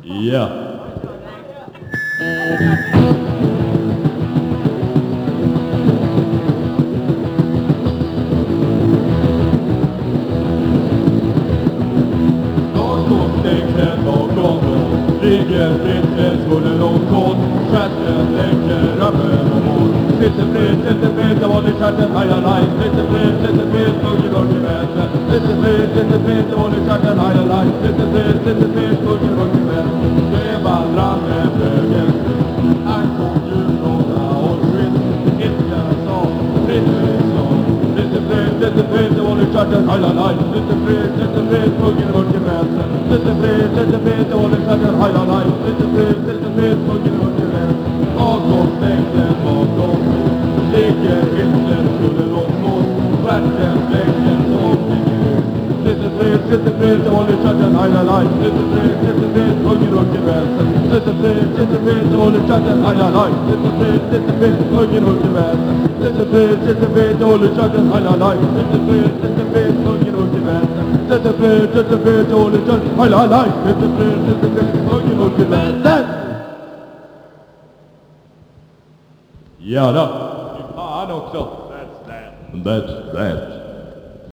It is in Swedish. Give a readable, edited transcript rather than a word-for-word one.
Ja. Ligger fritt, skulden långt kort. Stjärten läcker öppen och hård. Lite fritt, det var det stjärten highlight. Lite fritt, buggy väsen. Lite fritt, det var det stjärten highlight. Lite fritt, buggy väsen. Det vandrar med bögen. Han kom ju några år fritt. Inte så, Lite fritt, det var det stjärten highlight. Lite fritt, buggy väsen. Lite fritt, det var det stjärten highlight. Lite fritt, buggy väsen. Bakom stängden, bakom ligger Hitler, skulle långt bort. Stjärten, bläcken, som ligger. Lite fritt, det var det stjärten highlight. Lite fritt, buggy väsen. Lite fritt, det var det stjärten highlight. Lite fritt, buggy väsen. Lite fritt, det var det stjärten highlight. Lite fritt, buggy väsen. Lite fritt, det var det stjärten highlight. Lite fritt, buggy väsen. Ja då. Fan också. That's that.